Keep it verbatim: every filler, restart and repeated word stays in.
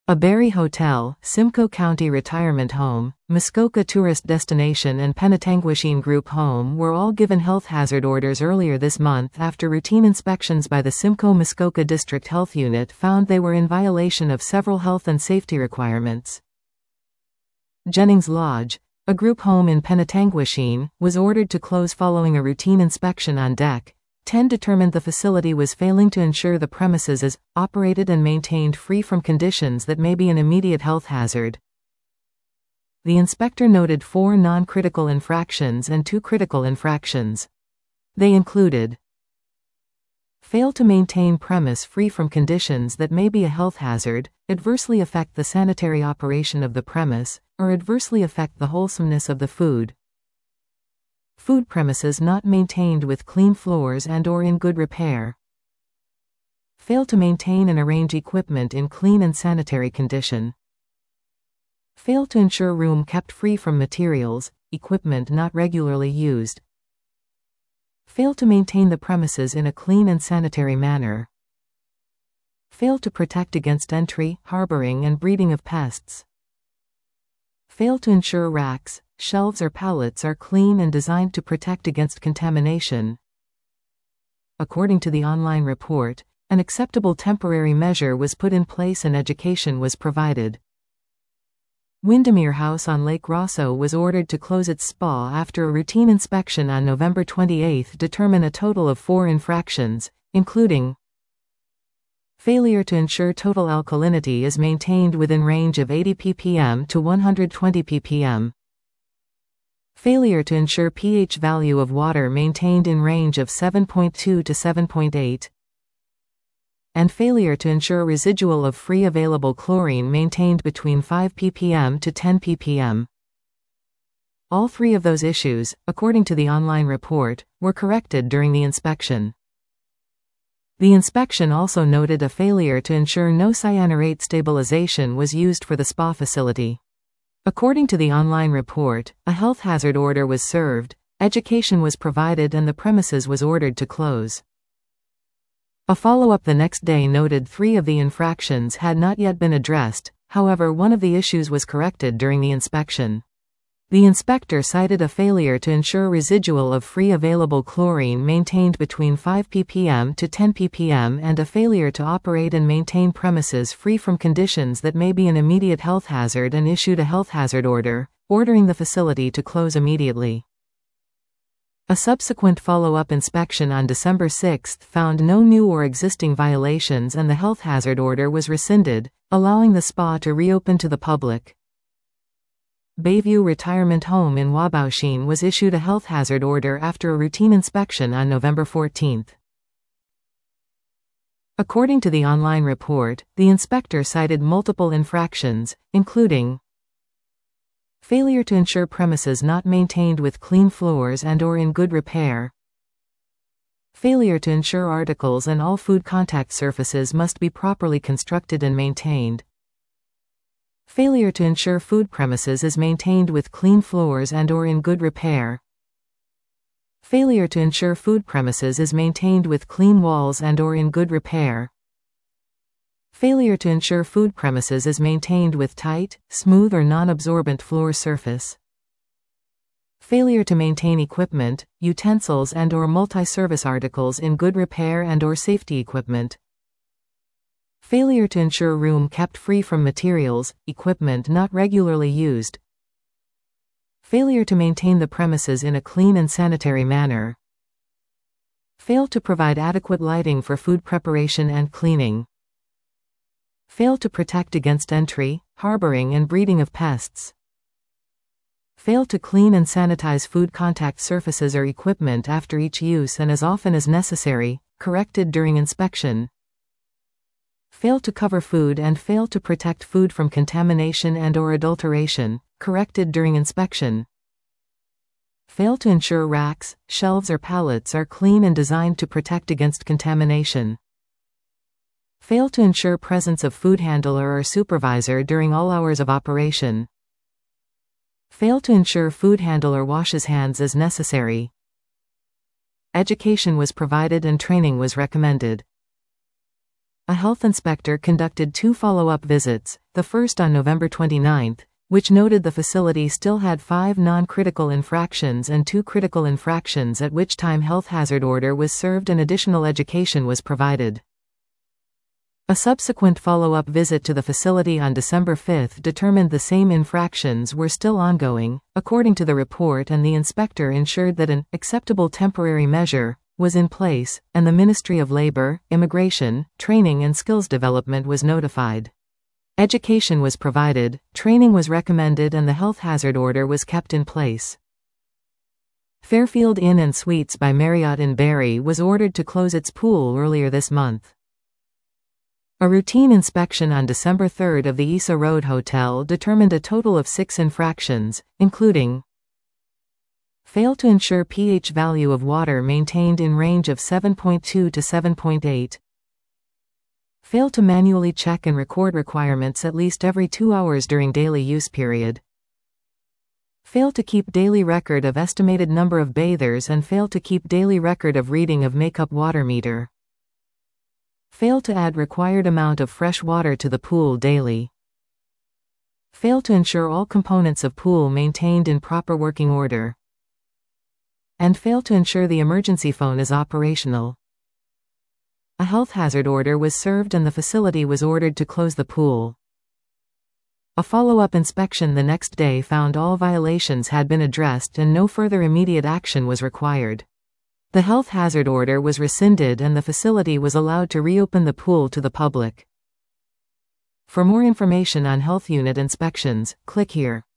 A Berry Hotel, Simcoe County Retirement Home, Muskoka Tourist Destination and Penetanguishene Group Home were all given health hazard orders earlier this month after routine inspections by the Simcoe-Muskoka District Health Unit found they were in violation of several health and safety requirements. Jennings Lodge, a group home in Penetanguishene, was ordered to close following a routine inspection on deck ten determined the facility was failing to ensure the premises is operated and maintained free from conditions that may be an immediate health hazard. The inspector noted four non-critical infractions and two critical infractions. They included: fail to maintain premise free from conditions that may be a health hazard, adversely affect the sanitary operation of the premise, or adversely affect the wholesomeness of the food. Food premises not maintained with clean floors and or in good repair. Fail to maintain and arrange equipment in clean and sanitary condition. Fail to ensure room kept free from materials, equipment not regularly used. Fail to maintain the premises in a clean and sanitary manner. Fail to protect against entry, harboring and breeding of pests. Fail to ensure racks, shelves or pallets are clean and designed to protect against contamination. According to the online report, an acceptable temporary measure was put in place and education was provided. Windermere House on Lake Rosso was ordered to close its spa after a routine inspection on November twenty-eighth determined a total of four infractions, including failure to ensure total alkalinity is maintained within range of eighty p p m to one hundred twenty p p m. Failure to ensure pH value of water maintained in range of seven point two to seven point eight. And failure to ensure residual of free available chlorine maintained between five p p m to ten p p m. All three of those issues, according to the online report, were corrected during the inspection. The inspection also noted a failure to ensure no cyanurate stabilization was used for the spa facility. According to the online report, a health hazard order was served, education was provided and the premises was ordered to close. A follow-up the next day noted three of the infractions had not yet been addressed, however one of the issues was corrected during the inspection. The inspector cited a failure to ensure residual of free available chlorine maintained between five p p m to ten p p m and a failure to operate and maintain premises free from conditions that may be an immediate health hazard and issued a health hazard order, ordering the facility to close immediately. A subsequent follow-up inspection on December sixth found no new or existing violations and the health hazard order was rescinded, allowing the spa to reopen to the public. Bayview Retirement Home in Wabaushene was issued a health hazard order after a routine inspection on November fourteenth. According to the online report, the inspector cited multiple infractions, including failure to ensure premises not maintained with clean floors and or in good repair. Failure to ensure articles and all food contact surfaces must be properly constructed and maintained. Failure to ensure food premises is maintained with clean floors and or in good repair. Failure to ensure food premises is maintained with clean walls and or in good repair. Failure to ensure food premises is maintained with tight, smooth or non-absorbent floor surface. Failure to maintain equipment, utensils and or multi-service articles in good repair and or safety equipment. Failure to ensure room kept free from materials, equipment not regularly used. Failure to maintain the premises in a clean and sanitary manner. Fail to provide adequate lighting for food preparation and cleaning. Fail to protect against entry, harboring and breeding of pests. Fail to clean and sanitize food contact surfaces or equipment after each use and as often as necessary, corrected during inspection. Fail to cover food and fail to protect food from contamination and or adulteration, corrected during inspection. Fail to ensure racks, shelves or pallets are clean and designed to protect against contamination. Fail to ensure presence of food handler or supervisor during all hours of operation. Fail to ensure food handler washes hands as necessary. Education was provided and training was recommended. A health inspector conducted two follow-up visits, the first on November twenty-ninth, which noted the facility still had five non-critical infractions and two critical infractions, at which time health hazard order was served and additional education was provided. A subsequent follow-up visit to the facility on December fifth determined the same infractions were still ongoing, according to the report, and the inspector ensured that an acceptable temporary measure was in place, and the Ministry of Labor, Immigration, Training and Skills Development was notified. Education was provided, training was recommended, and the health hazard order was kept in place. Fairfield Inn and Suites by Marriott in Barrie was ordered to close its pool earlier this month. A routine inspection on December third of the Issa Road Hotel determined a total of six infractions, including fail to ensure pH value of water maintained in range of seven point two to seven point eight, fail to manually check and record requirements at least every two hours during daily use period, fail to keep daily record of estimated number of bathers and fail to keep daily record of reading of makeup water meter, fail to add required amount of fresh water to the pool daily, fail to ensure all components of pool maintained in proper working order, and fail to ensure the emergency phone is operational. A health hazard order was served and the facility was ordered to close the pool. A follow-up inspection the next day found all violations had been addressed and no further immediate action was required. The health hazard order was rescinded and the facility was allowed to reopen the pool to the public. For more information on health unit inspections, click here.